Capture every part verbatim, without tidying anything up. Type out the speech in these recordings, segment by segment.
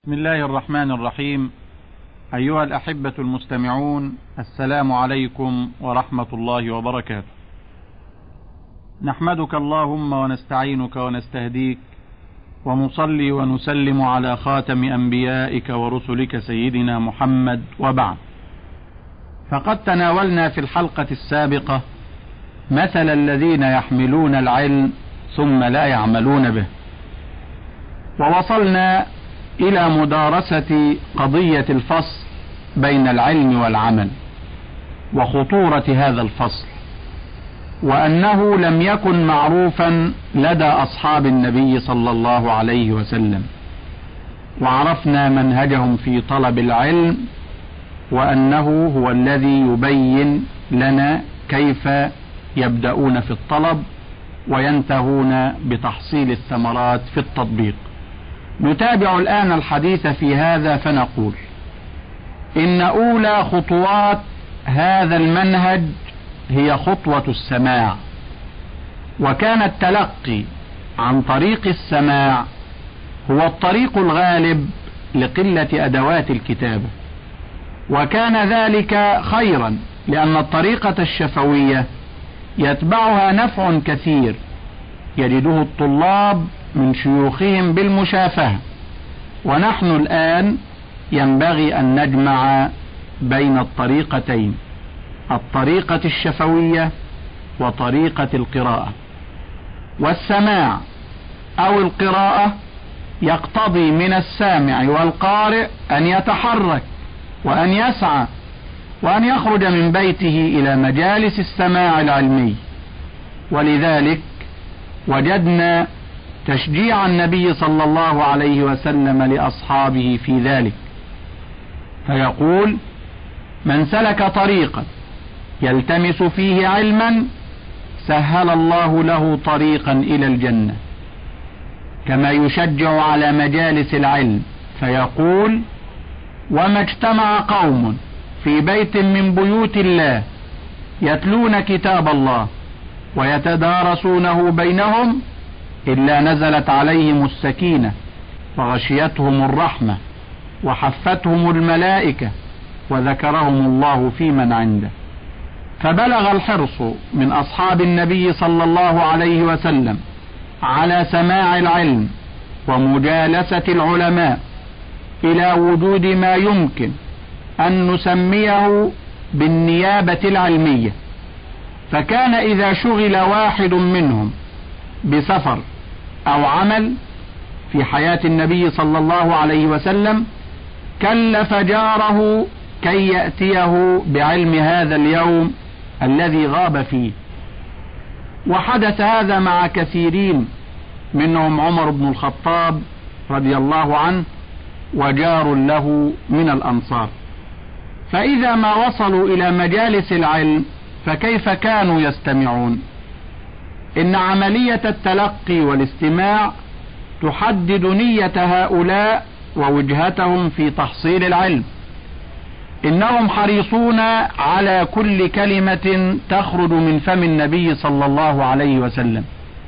بسم الله الرحمن الرحيم. أيها الأحبة المستمعون، السلام عليكم ورحمة الله وبركاته. نحمدك اللهم ونستعينك ونستهديك ونصلي ونسلم على خاتم أنبيائك ورسلك سيدنا محمد، وبعد. فقد تناولنا في الحلقة السابقة مثل الذين يحملون العلم ثم لا يعملون به، ووصلنا إلى مدارسة قضية الفصل بين العلم والعمل وخطورة هذا الفصل، وأنه لم يكن معروفا لدى أصحاب النبي صلى الله عليه وسلم، وعرفنا منهجهم في طلب العلم، وأنه هو الذي يبين لنا كيف يبدأون في الطلب وينتهون بتحصيل الثمرات في التطبيق. نتابع الآن الحديث في هذا فنقول إن أولى خطوات هذا المنهج هي خطوة السماع، وكان التلقي عن طريق السماع هو الطريق الغالب لقلة أدوات الكتابة، وكان ذلك خيرا لأن الطريقة الشفوية يتبعها نفع كثير يجده الطلاب من شيوخهم بالمشافهة، ونحن الآن ينبغي أن نجمع بين الطريقتين، الطريقة الشفوية وطريقة القراءة. والسماع أو القراءة يقتضي من السامع والقارئ أن يتحرك وأن يسعى وأن يخرج من بيته إلى مجالس السماع العلمي، ولذلك وجدنا تشجيع النبي صلى الله عليه وسلم لأصحابه في ذلك، فيقول: من سلك طريقا يلتمس فيه علما سهل الله له طريقا إلى الجنة. كما يشجع على مجالس العلم فيقول: وما اجتمع قوم في بيت من بيوت الله يتلون كتاب الله ويتدارسونه بينهم إلا نزلت عليهم السكينة وغشيتهم الرحمة وحفتهم الملائكة وذكرهم الله في من عنده. فبلغ الحرص من أصحاب النبي صلى الله عليه وسلم على سماع العلم ومجالسة العلماء إلى وجود ما يمكن أن نسميه بالنيابة العلمية، فكان إذا شغل واحد منهم بسفر أو عمل في حياة النبي صلى الله عليه وسلم كلف جاره كي يأتيه بعلم هذا اليوم الذي غاب فيه. وحدث هذا مع كثيرين، منهم عمر بن الخطاب رضي الله عنه وجار له من الأنصار. فإذا ما وصلوا إلى مجالس العلم فكيف كانوا يستمعون؟ إن عملية التلقي والاستماع تحدد نية هؤلاء ووجهتهم في تحصيل العلم. إنهم حريصون على كل كلمة تخرج من فم النبي صلى الله عليه وسلم،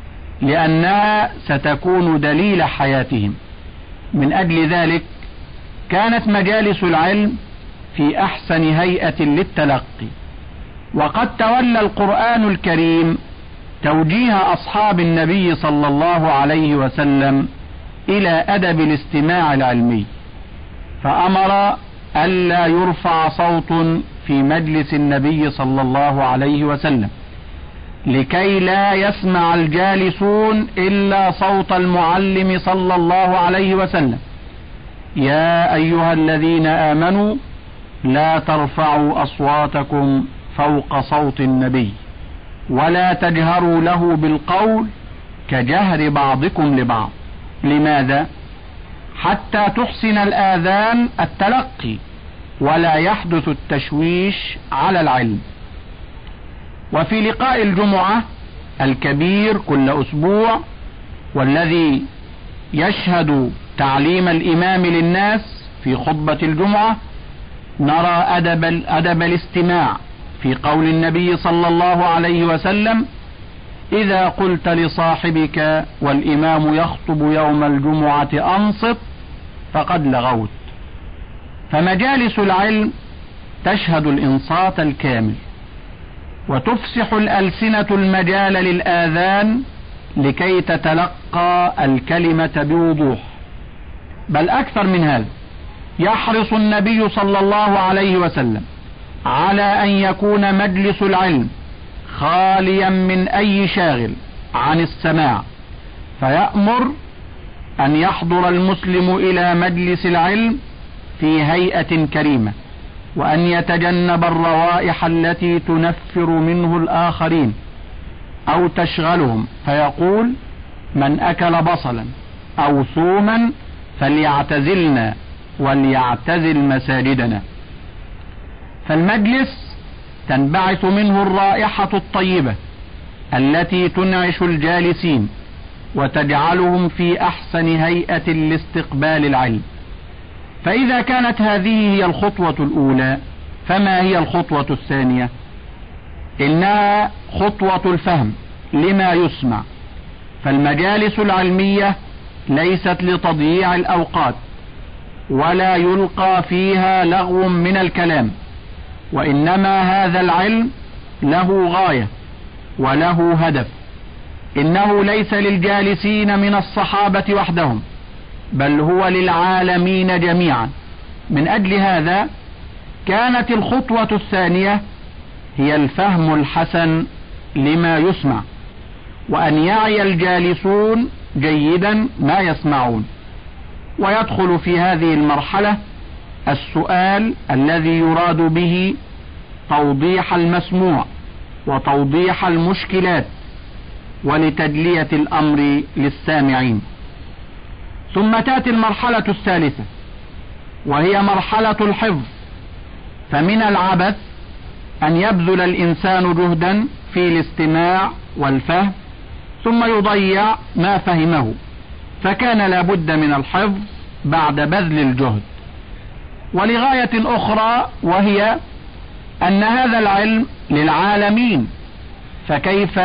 لأنها ستكون دليل حياتهم. من أجل ذلك كانت مجالس العلم في أحسن هيئة للتلقي. وقد تولى القرآن الكريم توجيه أصحاب النبي صلى الله عليه وسلم إلى أدب الاستماع العلمي، فأمر ألا يرفع صوت في مجلس النبي صلى الله عليه وسلم لكي لا يسمع الجالسون إلا صوت المعلم صلى الله عليه وسلم. يا أيها الذين آمنوا لا ترفعوا أصواتكم فوق صوت النبي ولا تجهروا له بالقول كجهر بعضكم لبعض. لماذا؟ حتى تحسن الآذان التلقي ولا يحدث التشويش على العلم. وفي لقاء الجمعة الكبير كل أسبوع والذي يشهد تعليم الإمام للناس في خطبة الجمعة نرى أدب, أدب الاستماع في قول النبي صلى الله عليه وسلم: إذا قلت لصاحبك والإمام يخطب يوم الجمعة أنصت فقد لغوت. فمجالس العلم تشهد الإنصات الكامل، وتفسح الألسنة المجال للآذان لكي تتلقى الكلمة بوضوح. بل أكثر من هذا، يحرص النبي صلى الله عليه وسلم على أن يكون مجلس العلم خاليا من أي شاغل عن السماع، فيأمر أن يحضر المسلم إلى مجلس العلم في هيئة كريمة، وأن يتجنب الروائح التي تنفر منه الآخرين أو تشغلهم، فيقول: من أكل بصلا أو ثوما فليعتزلنا وليعتزل مساجدنا. فالمجلس تنبعث منه الرائحة الطيبة التي تنعش الجالسين وتجعلهم في أحسن هيئة لاستقبال العلم. فإذا كانت هذه هي الخطوة الأولى، فما هي الخطوة الثانية؟ إنها خطوة الفهم لما يسمع. فالمجالس العلمية ليست لتضييع الأوقات، ولا يلقى فيها لغو من الكلام، وإنما هذا العلم له غاية وله هدف. إنه ليس للجالسين من الصحابة وحدهم، بل هو للعالمين جميعا. من أجل هذا كانت الخطوة الثانية هي الفهم الحسن لما يسمع، وأن يعي الجالسون جيدا ما يسمعون. ويدخل في هذه المرحلة السؤال الذي يراد به توضيح المسموع وتوضيح المشكلات ولتجلية الأمر للسامعين. ثم تأتي المرحلة الثالثة، وهي مرحلة الحفظ. فمن العبث أن يبذل الإنسان جهدا في الاستماع والفهم ثم يضيع ما فهمه، فكان لابد من الحفظ بعد بذل الجهد. ولغاية أخرى، وهي أن هذا العلم للعالمين، فكيف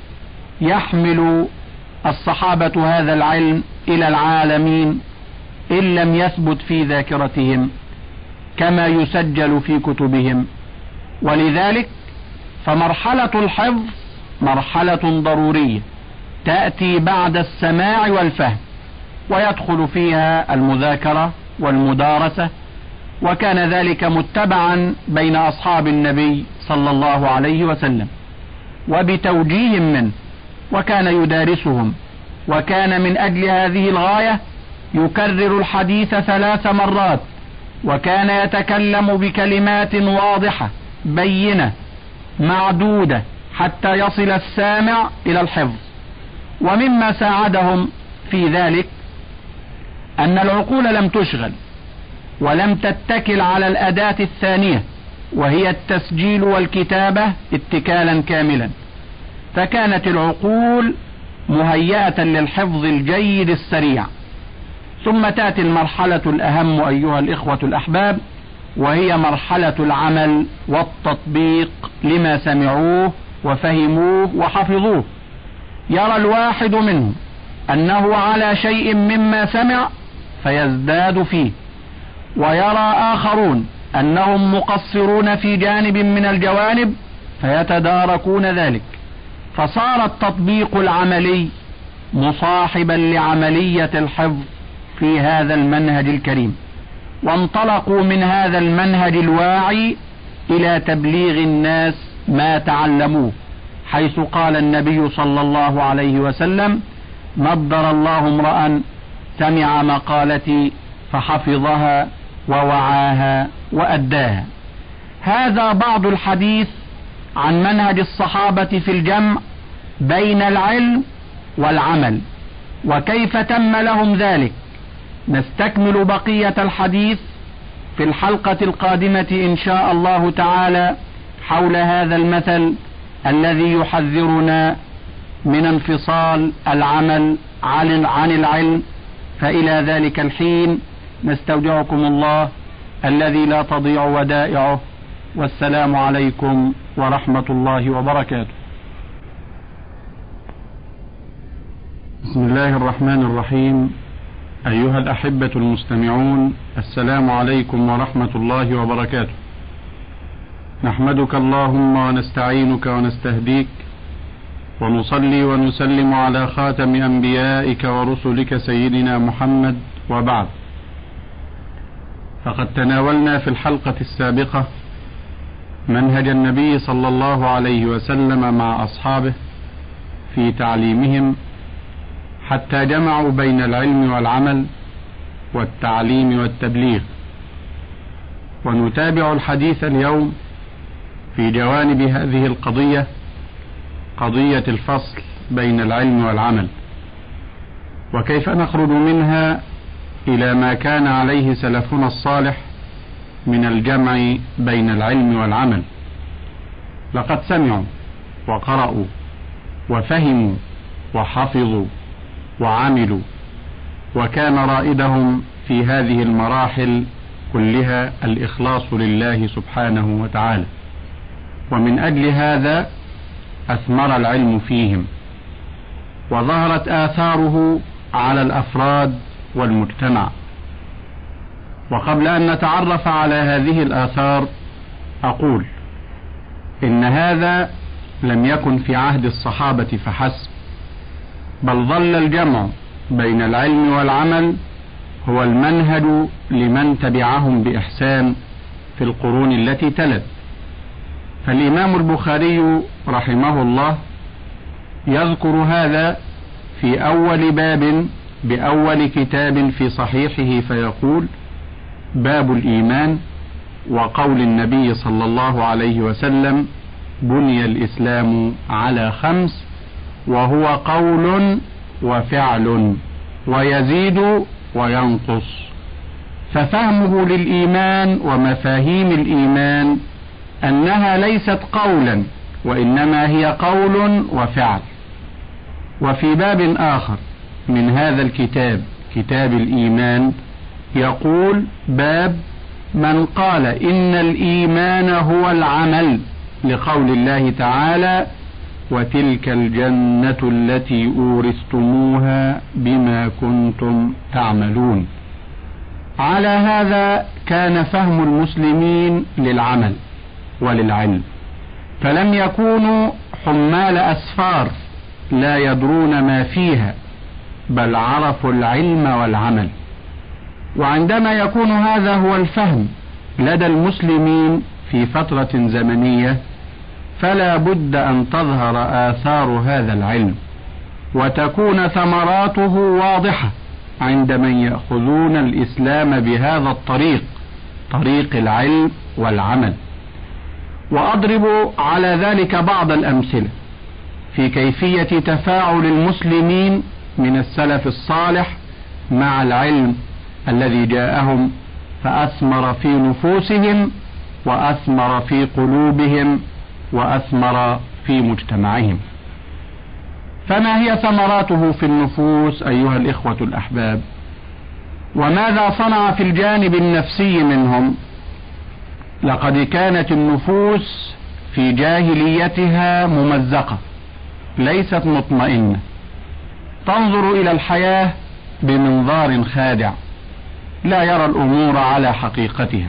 يحمل الصحابة هذا العلم إلى العالمين إن لم يثبت في ذاكرتهم كما يسجل في كتبهم؟ ولذلك فمرحلة الحفظ مرحلة ضرورية تأتي بعد السماع والفهم، ويدخل فيها المذاكرة والمدارسة، وكان ذلك متبعا بين أصحاب النبي صلى الله عليه وسلم وبتوجيه منه، وكان يدارسهم. وكان من أجل هذه الغاية يكرر الحديث ثلاث مرات، وكان يتكلم بكلمات واضحة بينة معدودة حتى يصل السامع إلى الحفظ. ومما ساعدهم في ذلك أن العقول لم تشغل ولم تتكل على الأداة الثانية، وهي التسجيل والكتابة اتكالا كاملا، فكانت العقول مهيئة للحفظ الجيد السريع. ثم تأتي المرحلة الأهم أيها الإخوة الأحباب، وهي مرحلة العمل والتطبيق لما سمعوه وفهموه وحفظوه. يرى الواحد منهم أنه على شيء مما سمع فيزداد فيه، ويرى آخرون أنهم مقصرون في جانب من الجوانب فيتداركون ذلك. فصار التطبيق العملي مصاحبا لعملية الحفظ في هذا المنهج الكريم، وانطلقوا من هذا المنهج الواعي إلى تبليغ الناس ما تعلموه، حيث قال النبي صلى الله عليه وسلم: نضر الله امرأ سمع مقالتي فحفظها ووعاها وأداها. هذا بعض الحديث عن منهج الصحابة في الجمع بين العلم والعمل، وكيف تم لهم ذلك. نستكمل بقية الحديث في الحلقة القادمة إن شاء الله تعالى حول هذا المثل الذي يحذرنا من انفصال العمل عن العلم. فإلى ذلك الحين نستودعكم الله الذي لا تضيع ودائعه، والسلام عليكم ورحمة الله وبركاته. بسم الله الرحمن الرحيم. أيها الأحبة المستمعون، السلام عليكم ورحمة الله وبركاته. نحمدك اللهم ونستعينك ونستهديك ونصلي ونسلم على خاتم أنبيائك ورسلك سيدنا محمد، وبعد. فقد تناولنا في الحلقة السابقة منهج النبي صلى الله عليه وسلم مع أصحابه في تعليمهم حتى جمعوا بين العلم والعمل والتعليم والتبليغ. ونتابع الحديث اليوم في جوانب هذه القضية، قضية الفصل بين العلم والعمل، وكيف نخرج منها إلى ما كان عليه سلفنا الصالح من الجمع بين العلم والعمل. لقد سمعوا وقرأوا وفهموا وحفظوا وعملوا، وكان رائدهم في هذه المراحل كلها الإخلاص لله سبحانه وتعالى، ومن أجل هذا أثمر العلم فيهم وظهرت آثاره على الأفراد والمجتمع. وقبل أن نتعرف على هذه الآثار أقول إن هذا لم يكن في عهد الصحابة فحسب، بل ظل الجمع بين العلم والعمل هو المنهج لمن تبعهم بإحسان في القرون التي تلت. فالإمام البخاري رحمه الله يذكر هذا في أول باب بأول كتاب في صحيحه، فيقول: باب الإيمان، وقول النبي صلى الله عليه وسلم: بني الإسلام على خمس، وهو قول وفعل ويزيد وينقص. ففهمه للإيمان ومفاهيم الإيمان أنها ليست قولا، وإنما هي قول وفعل. وفي باب آخر من هذا الكتاب، كتاب الإيمان، يقول: باب من قال إن الإيمان هو العمل، لقول الله تعالى: وتلك الجنة التي أورثتموها بما كنتم تعملون. على هذا كان فهم المسلمين للعمل وللعلم، فلم يكونوا حمال أسفار لا يدرون ما فيها، بل عرفوا العلم والعمل. وعندما يكون هذا هو الفهم لدى المسلمين في فترة زمنية، فلا بد أن تظهر آثار هذا العلم وتكون ثمراته واضحة عند من يأخذون الإسلام بهذا الطريق، طريق العلم والعمل. وأضرب على ذلك بعض الأمثلة في كيفية تفاعل المسلمين من السلف الصالح مع العلم الذي جاءهم فأثمر في نفوسهم وأثمر في قلوبهم وأثمر في مجتمعهم. فما هي ثمراته في النفوس أيها الإخوة الأحباب؟ وماذا صنع في الجانب النفسي منهم؟ لقد كانت النفوس في جاهليتها ممزقة، ليست مطمئنة، تنظر إلى الحياة بمنظار خادع، لا يرى الأمور على حقيقتها.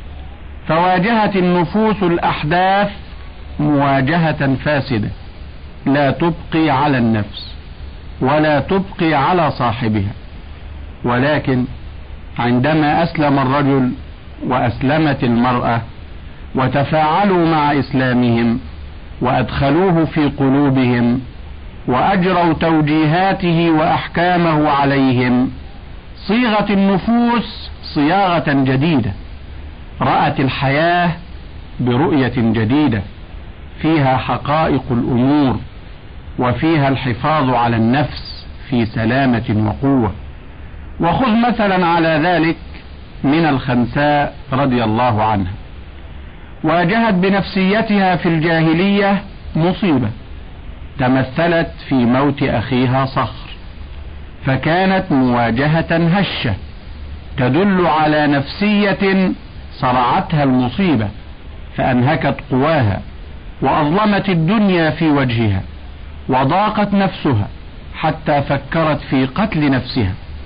فواجهت النفوس الأحداث مواجهة فاسدة لا تبقي على النفس ولا تبقي على صاحبها. ولكن عندما أسلم الرجل وأسلمت المرأة وتفاعلوا مع إسلامهم وأدخلوه في قلوبهم وأجروا توجيهاته وأحكامه عليهم، صيغت النفوس صياغة جديدة، رأت الحياة برؤية جديدة فيها حقائق الأمور وفيها الحفاظ على النفس في سلامة وقوة. وخذ مثلا على ذلك من الخنساء رضي الله عنها، واجهت بنفسيتها في الجاهلية مصيبة تمثلت في موت أخيها صخر، فكانت مواجهة هشة تدل على نفسية صرعتها المصيبة فأنهكت قواها وأظلمت الدنيا في وجهها، وضاقت نفسها حتى فكرت في قتل نفسها.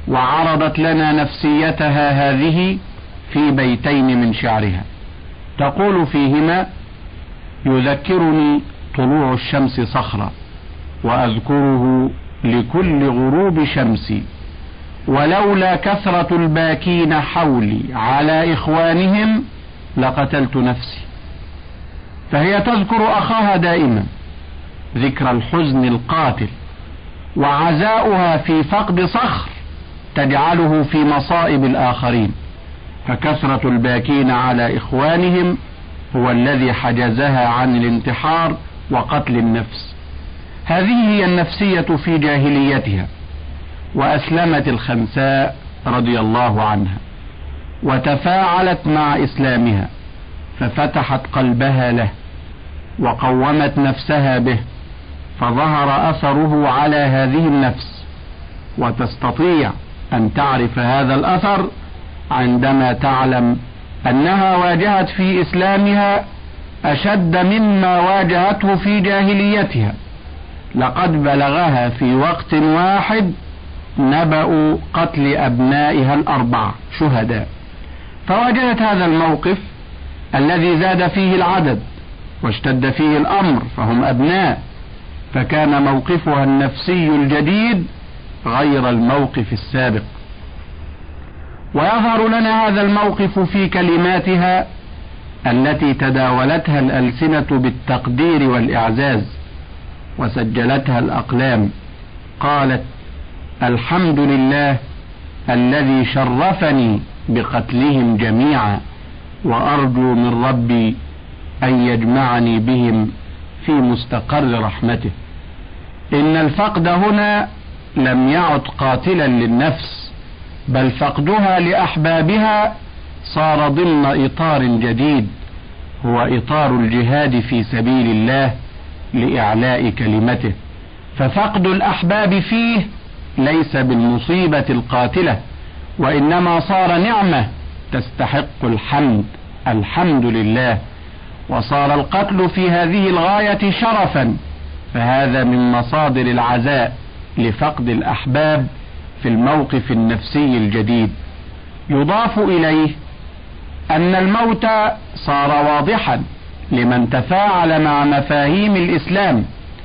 وعرضت لنا نفسيتها هذه في بيتين من شعرها، تقول فيهما: يذكرني طلوع الشمس صخرة، وأذكره لكل غروب شمسي، ولولا كثرة الباكين حولي على إخوانهم لقتلت نفسي. فهي تذكر أخاها دائما ذكر الحزن القاتل، وعزاؤها في فقد صخر تجعله في مصائب الآخرين، فكثرة الباكين على إخوانهم هو الذي حجزها عن الانتحار وقتل النفس. هذه هي النفسية في جاهليتها. وأسلمت الخنساء رضي الله عنها وتفاعلت مع إسلامها، ففتحت قلبها له وقومت نفسها به، فظهر أثره على هذه النفس، وتستطيع أن تعرف هذا الأثر عندما تعلم أنها واجهت في إسلامها أشد مما واجهته في جاهليتها. لقد بلغها في وقت واحد نبأ قتل أبنائها الأربعة شهداء، فواجهت هذا الموقف الذي زاد فيه العدد واشتد فيه الأمر، فهم أبناء، فكان موقفها النفسي الجديد غير الموقف السابق. ويظهر لنا هذا الموقف في كلماتها التي تداولتها الألسنة بالتقدير والإعزاز وسجلتها الأقلام. قالت: الحمد لله الذي شرفني بقتلهم جميعا، وأرجو من ربي أن يجمعني بهم في مستقر رحمته. إن الفقد هنا لم يعد قاتلا للنفس، بل فقدها لأحبابها صار ضمن إطار جديد، هو إطار الجهاد في سبيل الله لإعلاء كلمته. ففقد الأحباب فيه ليس بالمصيبة القاتلة، وإنما صار نعمة تستحق الحمد، الحمد لله. وصار القتل في هذه الغاية شرفا، فهذا من مصادر العزاء لفقد الأحباب في الموقف النفسي الجديد. يضاف إليه أن الموت صار واضحا لمن تفاعل مع مفاهيم الإسلام،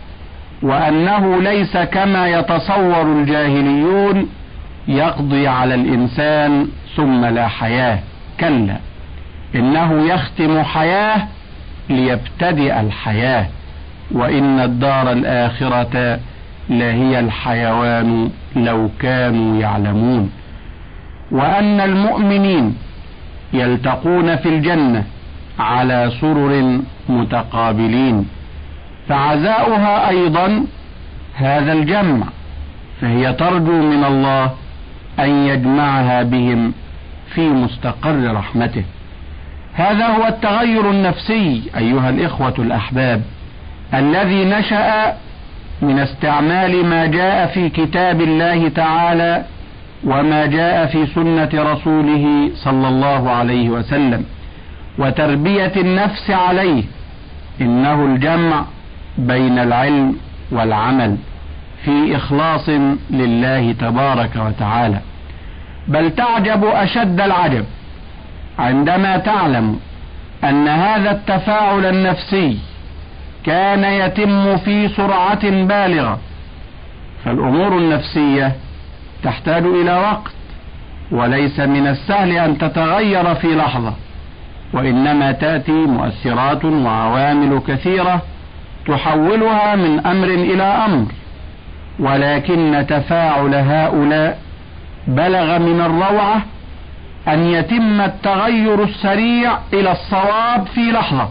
وأنه ليس كما يتصور الجاهليون يقضي على الإنسان ثم لا حياة، كلا، إنه يختم حياة ليبتدئ الحياة، وإن الدار الآخرة لهي الحيوان لو كانوا يعلمون. وأن المؤمنين يلتقون في الجنة على سرر متقابلين، فعزاؤها أيضا هذا الجمع، فهي ترجو من الله أن يجمعها بهم في مستقر رحمته. هذا هو التغير النفسي أيها الإخوة الأحباب الذي نشأ من استعمال ما جاء في كتاب الله تعالى وما جاء في سنة رسوله صلى الله عليه وسلم، وتربية النفس عليه. إنه الجمع بين العلم والعمل في إخلاص لله تبارك وتعالى. بل تعجب أشد العجب عندما تعلم أن هذا التفاعل النفسي كان يتم في سرعة بالغة. فالأمور النفسية تحتاج إلى وقت، وليس من السهل أن تتغير في لحظة، وإنما تأتي مؤثرات وعوامل كثيرة تحولها من أمر إلى أمر. ولكن تفاعل هؤلاء بلغ من الروعة أن يتم التغير السريع إلى الصواب في لحظة.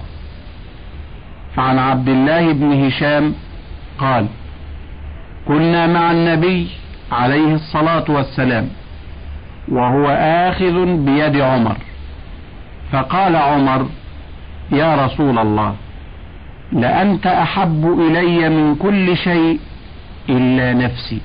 فعن عبد الله بن هشام قال: كنا مع النبي عليه الصلاة والسلام وهو آخذ بيد عمر، فقال عمر: يا رسول الله، لأنت أحب إلي من كل شيء إلا نفسي.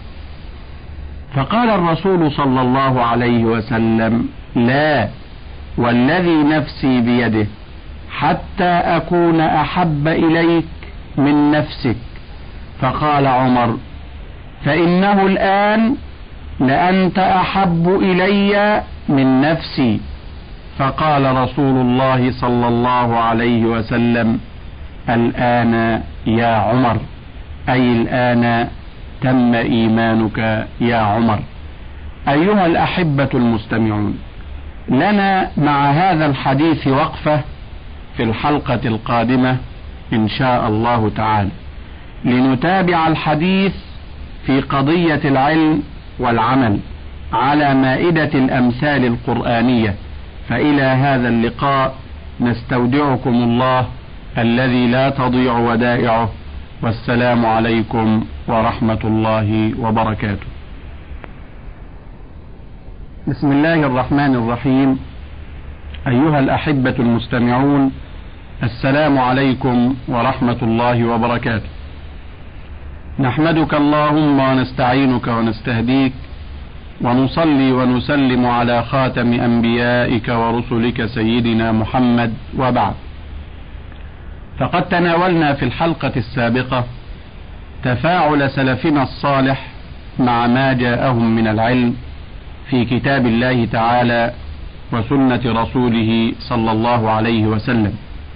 فقال الرسول صلى الله عليه وسلم: لا، والذي نفسي بيده، حتى أكون أحب إليك من نفسك. فقال عمر: فإنه الآن لأنت أحب إلي من نفسي. فقال رسول الله صلى الله عليه وسلم: الآن يا عمر، أي الآن تم إيمانك يا عمر. أيها الأحبة المستمعون، لنا مع هذا الحديث وقفة في الحلقة القادمة إن شاء الله تعالى، لنتابع الحديث في قضية العلم والعمل على مائدة الأمثال القرآنية. فإلى هذا اللقاء نستودعكم الله الذي لا تضيع ودائعه، والسلام عليكم ورحمة الله وبركاته. بسم الله الرحمن الرحيم. أيها الأحبة المستمعون، السلام عليكم ورحمة الله وبركاته. نحمدك اللهم ونستعينك ونستهديك، ونصلي ونسلم على خاتم أنبيائك ورسلك سيدنا محمد، وبعد. فقد تناولنا في الحلقة السابقة تفاعل سلفنا الصالح مع ما جاءهم من العلم في كتاب الله تعالى وسنة رسوله صلى الله عليه وسلم،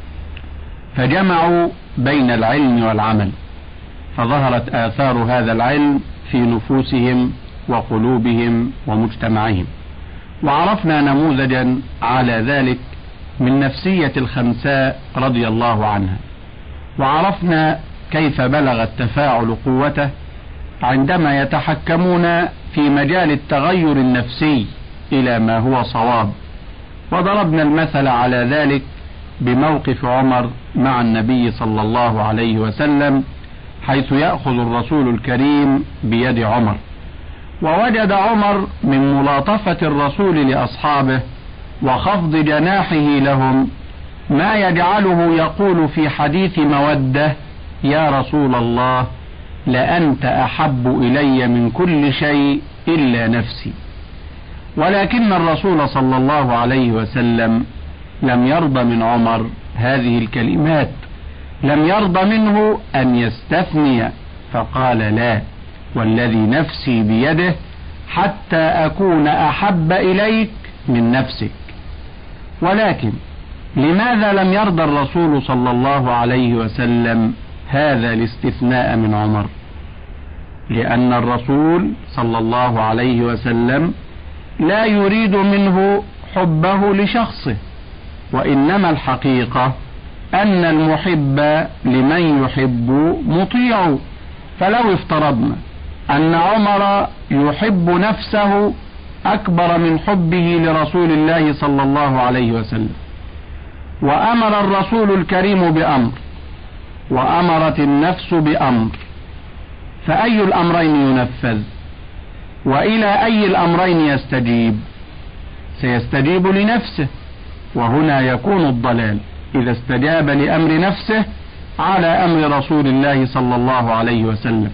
فجمعوا بين العلم والعمل، فظهرت آثار هذا العلم في نفوسهم وقلوبهم ومجتمعهم. وعرفنا نموذجا على ذلك من نفسية الخنساء رضي الله عنها، وعرفنا كيف بلغ التفاعل قوته عندما يتحكمون في مجال التغير النفسي إلى ما هو صواب. وضربنا المثل على ذلك بموقف عمر مع النبي صلى الله عليه وسلم، حيث يأخذ الرسول الكريم بيد عمر، ووجد عمر من ملاطفة الرسول لأصحابه وخفض جناحه لهم ما يجعله يقول في حديث مودة: يا رسول الله، لأنت أحب إلي من كل شيء إلا نفسي. ولكن الرسول صلى الله عليه وسلم لم يرضى من عمر هذه الكلمات، لم يرضى منه أن يستثني، فقال: لا، والذي نفسي بيده حتى أكون أحب إليك من نفسك. ولكن لماذا لم يرضى الرسول صلى الله عليه وسلم هذا الاستثناء من عمر؟ لأن الرسول صلى الله عليه وسلم لا يريد منه حبه لشخصه، وإنما الحقيقة أن المحب لمن يحب مطيع. فلو افترضنا أن عمر يحب نفسه أكبر من حبه لرسول الله صلى الله عليه وسلم، وأمر الرسول الكريم بأمر، وأمرت النفس بأمر، فأي الأمرين ينفذ؟ وإلى أي الأمرين يستجيب؟ سيستجيب لنفسه، وهنا يكون الضلال إذا استجاب لأمر نفسه على أمر رسول الله صلى الله عليه وسلم.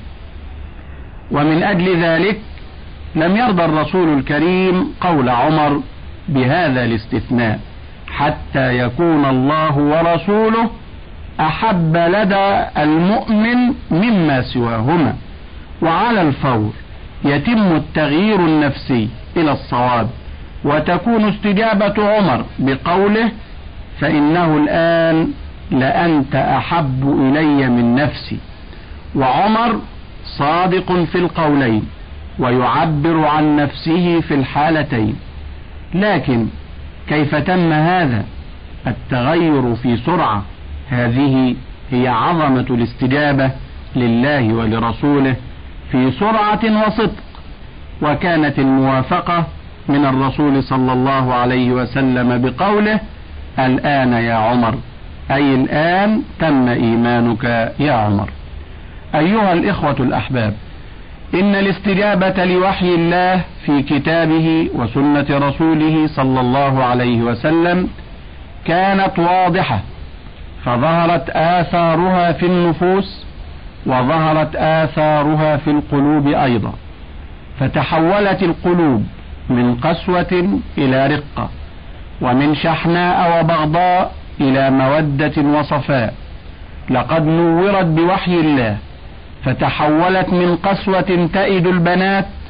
ومن أجل ذلك لم يرضى الرسول الكريم قول عمر بهذا الاستثناء، حتى يكون الله ورسوله أحب لدى المؤمن مما سواهما. وعلى الفور يتم التغيير النفسي إلى الصواب، وتكون استجابة عمر بقوله: فإنه الآن لأنت أحب إلي من نفسي. وعمر صادق في القولين، ويعبر عن نفسه في الحالتين. لكن كيف تم هذا التغير في سرعة؟ هذه هي عظمة الاستجابة لله ولرسوله في سرعة وصدق. وكانت الموافقة من الرسول صلى الله عليه وسلم بقوله: الآن يا عمر، أي الآن تم إيمانك يا عمر. أيها الإخوة الأحباب، إن الاستجابة لوحي الله في كتابه وسنة رسوله صلى الله عليه وسلم كانت واضحة، فظهرت آثارها في النفوس، وظهرت آثارها في القلوب أيضا، فتحولت القلوب من قسوة إلى رقة، ومن شحناء وبغضاء إلى مودة وصفاء. لقد نورت بوحي الله، فتحولت من قسوة تئد البنات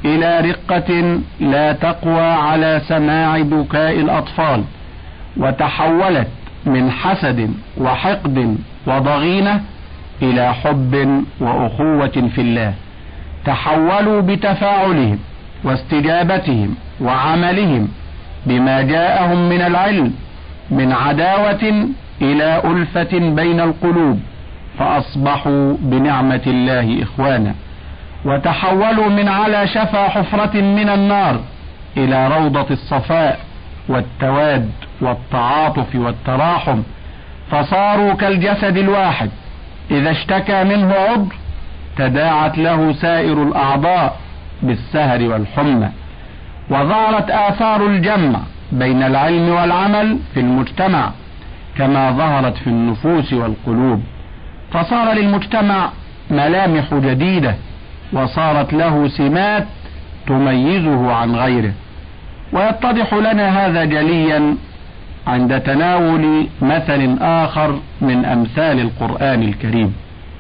إلى رقة لا تقوى على سماع بكاء الأطفال، وتحولت من حسد وحقد وضغينة إلى حب وأخوة في الله. تحولوا بتفاعلهم واستجابتهم وعملهم بما جاءهم من العلم من عداوة إلى ألفة بين القلوب، فأصبحوا بنعمة الله إخوانا، وتحولوا من على شفا حفرة من النار إلى روضة الصفاء والتواد والتعاطف والتراحم، فصاروا كالجسد الواحد إذا اشتكى منه عضو تداعت له سائر الأعضاء بالسهر والحمى. وظهرت آثار الجمع بين العلم والعمل في المجتمع كما ظهرت في النفوس والقلوب، فصار للمجتمع ملامح جديدة، وصارت له سمات تميزه عن غيره. ويتضح لنا هذا جليا عند تناول مثل آخر من أمثال القرآن الكريم،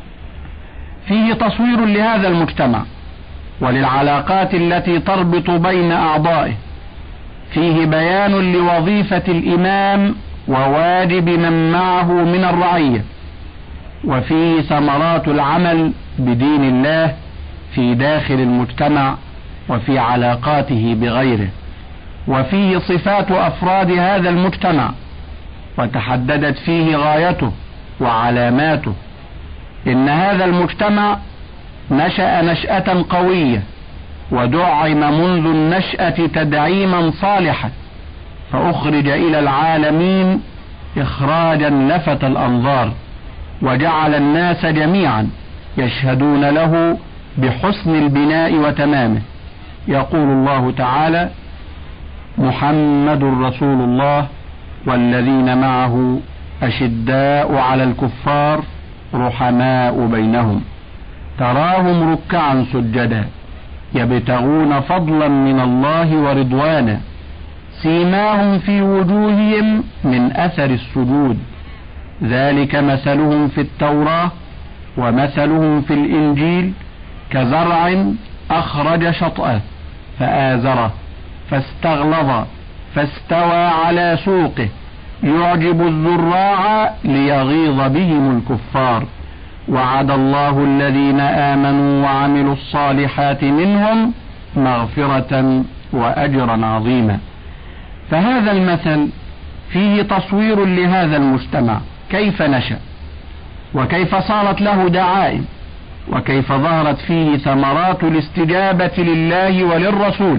فيه تصوير لهذا المجتمع وللعلاقات التي تربط بين أعضائه، فيه بيان لوظيفة الإمام وواجب من معه من الرعية، وفيه ثمرات العمل بدين الله في داخل المجتمع وفي علاقاته بغيره، وفيه صفات أفراد هذا المجتمع وتحددت فيه غايته وعلاماته. إن هذا المجتمع نشأ نشأة قوية ودعم منذ النشأة تدعيما صالحا، فأخرج إلى العالمين إخراجا لفت الأنظار، وجعل الناس جميعا يشهدون له بحسن البناء وتمامه. يقول الله تعالى: محمد رسول الله والذين معه أشداء على الكفار رحماء بينهم تراهم ركعا سجدا يبتغون فضلا من الله ورضوانا سيماهم في وجوههم من أثر السجود ذلك مثلهم في التوراة ومثلهم في الإنجيل كزرع أخرج شطأه فآزره فاستغلظ فاستوى على سوقه يعجب الزراع ليغيظ بهم الكفار وعد الله الذين آمنوا وعملوا الصالحات منهم مغفرة وأجرا عظيما. فهذا المثل فيه تصوير لهذا المجتمع كيف نشأ وكيف صارت له دعائم وكيف ظهرت فيه ثمرات الاستجابة لله وللرسول.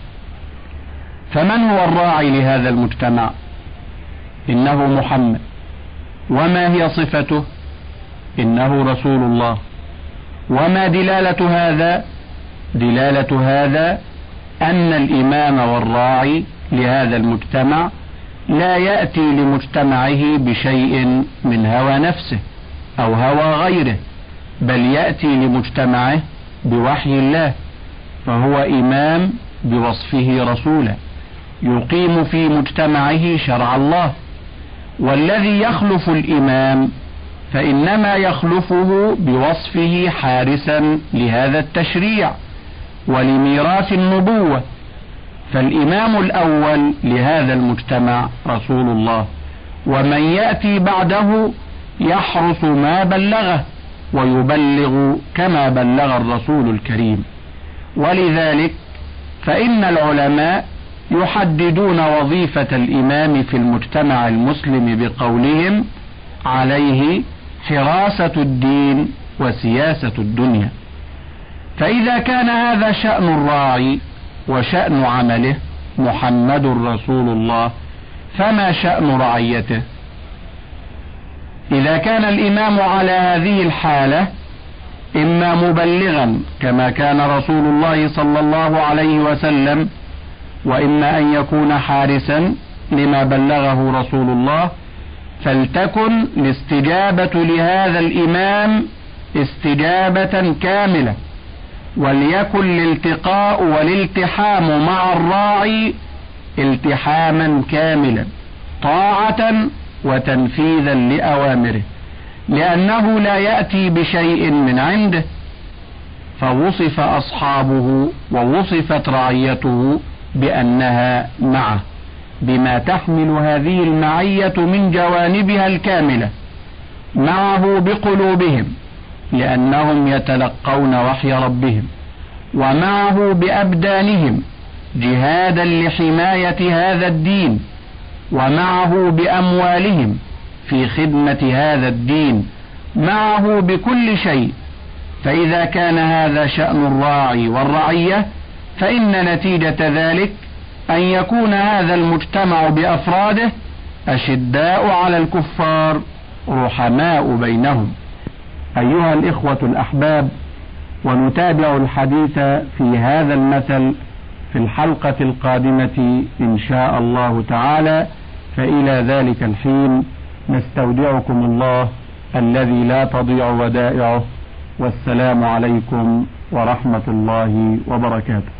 فمن هو الراعي لهذا المجتمع؟ إنه محمد. وما هي صفته؟ إنه رسول الله. وما دلالة هذا؟ دلالة هذا أن الإمام والراعي لهذا المجتمع لا يأتي لمجتمعه بشيء من هوى نفسه أو هوى غيره، بل يأتي لمجتمعه بوحي الله، فهو إمام بوصفه رسولا يقيم في مجتمعه شرع الله. والذي يخلف الإمام فإنما يخلفه بوصفه حارسا لهذا التشريع ولميراث النبوة. فالإمام الأول لهذا المجتمع رسول الله، ومن يأتي بعده يحرس ما بلغه ويبلغ كما بلغ الرسول الكريم. ولذلك فإن العلماء يحددون وظيفة الإمام في المجتمع المسلم بقولهم: عليه حراسة الدين وسياسة الدنيا. فإذا كان هذا شأن الراعي وشأن عمله محمد رسول الله، فما شأن رعيته؟ إذا كان الإمام على هذه الحالة إما مبلغا كما كان رسول الله صلى الله عليه وسلم، وإما أن يكون حارسا لما بلغه رسول الله، فلتكن الاستجابة لهذا الإمام استجابة كاملة، وليكن الالتقاء والالتحام مع الراعي التحاما كاملا طاعة وتنفيذا لأوامره، لأنه لا يأتي بشيء من عنده، فوصف أصحابه ووصفت رعيته بأنها معه، بما تحمل هذه المعية من جوانبها الكاملة. معه بقلوبهم لأنهم يتلقون وحي ربهم، ومعه بأبدانهم جهادا لحماية هذا الدين، ومعه بأموالهم في خدمة هذا الدين، معه بكل شيء. فإذا كان هذا شأن الراعي والرعية، فإن نتيجة ذلك أن يكون هذا المجتمع بأفراده أشداء على الكفار رحماء بينهم. أيها الإخوة الأحباب، ونتابع الحديث في هذا المثل في الحلقة القادمة إن شاء الله تعالى، فإلى ذلك الحين نستودعكم الله الذي لا تضيع ودائعه، والسلام عليكم ورحمة الله وبركاته.